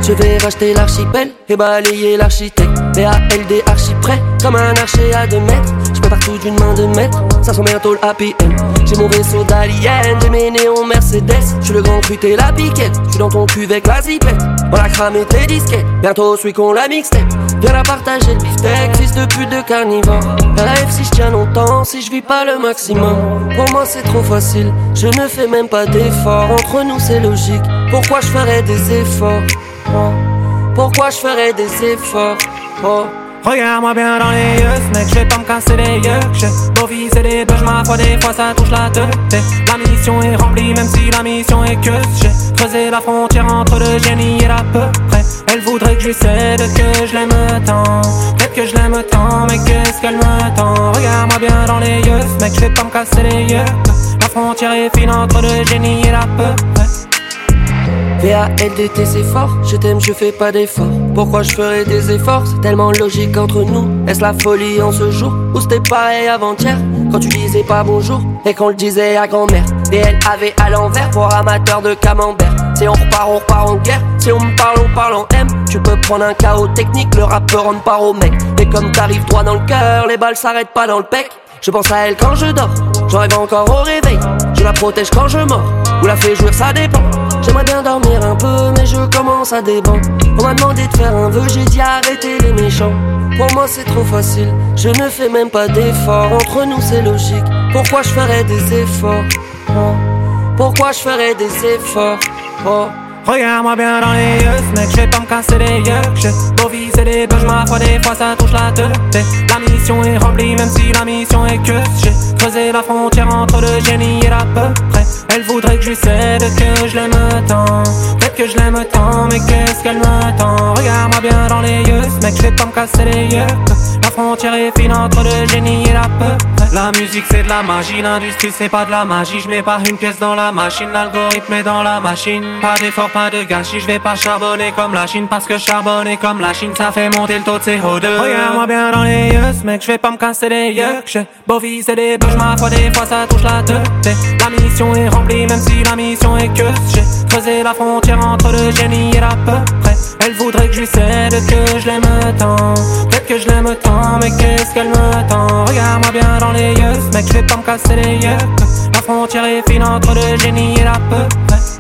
Je vais racheter l'archipel et balayer l'architecte. BALD archi prêt, comme un archer à 2 mètres. Je prépare tout d'une main de maître, ça sent bientôt le happy end. J'ai mon vaisseau d'alien, j'ai mes néons Mercedes. Je suis le grand cru, t'es la piquette, je suis dans ton cul avec la zipette. On a cramé tes disquettes, bientôt celui qu'on la mixtape. Viens la partager le beefsteak, fils de pute de carnivore. Rêve si je tiens longtemps, si je vis pas le maximum. Pour moi c'est trop facile, je ne fais même pas d'efforts. Entre nous c'est logique, pourquoi je ferais des efforts? Pourquoi je ferais des efforts? Regarde-moi bien dans les yeux, mec, je vais pas me casser les yeux. J'ai beau viser les deux, ma foi des fois ça touche la tête. La mission est remplie, même si la mission est que j'ai creusé la frontière entre le génie et l'à peu près. Elle voudrait que je lui cède, que je l'aime tant. Peut-être que je l'aime tant, mais qu'est-ce qu'elle me tend? Regarde-moi bien dans les yeux, mec, je vais pas me casser les yeux. La frontière est fine entre le génie et l'à peu près. VALDT c'est fort, je t'aime, je fais pas d'efforts. Pourquoi je ferais des efforts? C'est tellement logique entre nous. Est-ce la folie en ce jour? Ou c'était pareil avant-hier? Quand tu disais pas bonjour et qu'on le disait à grand-mère. DLAV à l'envers pour amateurs de camembert. Si on repart en guerre. Si on me parle, on parle en M. Tu peux prendre un chaos technique, le rappeur on part au mec. Et comme t'arrives droit dans le cœur, les balles s'arrêtent pas dans le pec. Je pense à elle quand je dors, j'en rêve encore au réveil. Je la protège quand je mords, ou la fais jouir, ça dépend. J'aimerais bien dormir un peu, mais je commence à déban. On m'a demandé de faire un vœu, j'ai dit arrêtez les méchants. Pour moi c'est trop facile, je ne fais même pas d'efforts. Entre nous c'est logique, pourquoi je ferais des efforts? Pourquoi je ferais des efforts? Regarde-moi bien dans les yeux, mec, je vais pas me casser les yeux. J'ai beau viser les deux, ma foi des fois ça touche la tête. La mission est remplie, même si la mission est que j'ai creusé la frontière entre le génie et l'à peu près. Elle voudrait que je lui cède, que je l'aime tant. Peut-être que je l'aime tant, mais qu'est-ce qu'elle me tend? Regarde-moi bien dans les yeux, mec, je vais pas me casser les yeux. La frontière est fine entre le génie et l'à peu près. La musique c'est de la magie, l'industrie c'est pas de la magie. Je mets pas une pièce dans la machine, l'algorithme est dans la machine. Pas d'effort, pas de gâchis, je vais pas charbonner comme la Chine. Parce que charbonner comme la Chine, ça fait monter le taux de CO2. Regarde-moi bien dans les yeux, mec, je vais pas me casser les yeux. J'ai beau viser des bûches, ma foi des fois ça touche la tête. La mission est remplie, même si la mission est que j'ai creusé la frontière entre le génie et l'à peu près. Elle voudrait que je lui cède, que je l'aime tant. Peut-être que je l'aime tant, mais qu'est-ce qu'elle me tend? Regarde-moi bien dans les yeux, mec, je vais pas me casser les yeux. La frontière est fine entre le génie et l'à peu près.